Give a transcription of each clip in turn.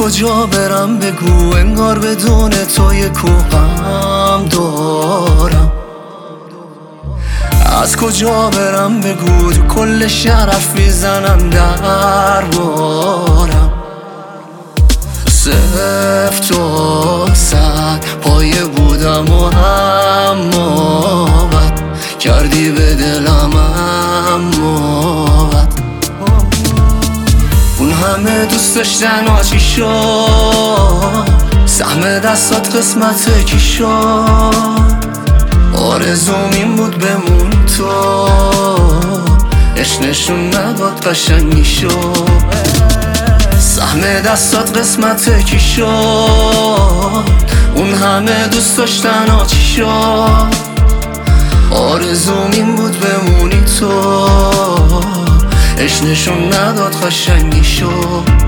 کجا برم بگو، انگار بدون تو یه کوهم دارم. از کجا برم بگو، تو کل شرف میزنن دربارم. 0 تا 100 پایه بودم و اما بد کردی به دلم، اما بد. اون همه دوست داشتن آچی شد، سهم دستات قسمت کی شد. آرزوم این بود بمون تو، عشق نشون نداد قشنگی شد. سهم دستات قسمت کی شد، اون همه دوست داشتن آچی شد. آرزوم این بود بمونی تو، عشق نشون نداد قشنگی شد.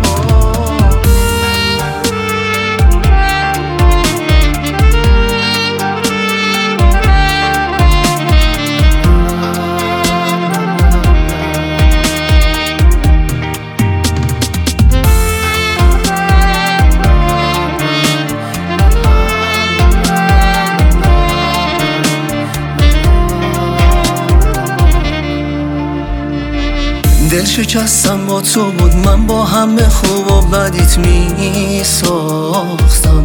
دل شکستم با تو بود، من با همه خوب و بدیت می ساختم.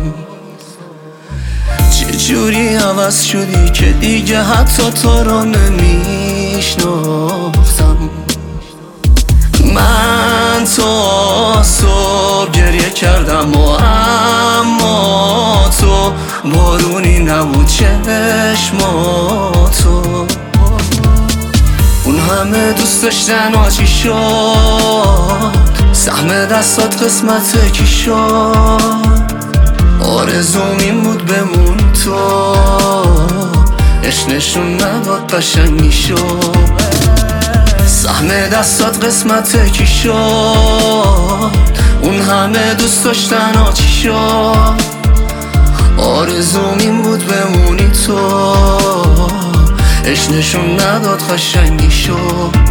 چه جوری عوض شدی که دیگه حتی تو رو نمیشناختم. من تا صبح گریه کردم و اما تو بارونی نبود چشماتو. اون همه دوست داشتن آچی شد، سهم دستات قسمت کی شد. آرزوم این بود بمون تو، عشق نشون نداد قشنگی شد. سهم دستات قسمت کی شد، اون همه دوست داشتن آچی شد. آرزوم این بود بمونی تو، عشق نشون نداد قشنگی شد.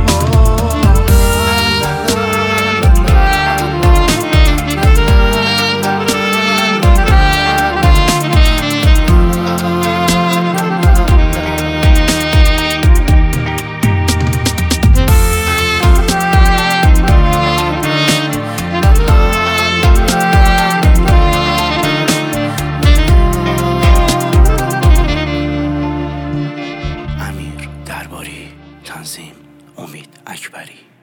تنظیم امید اکبری.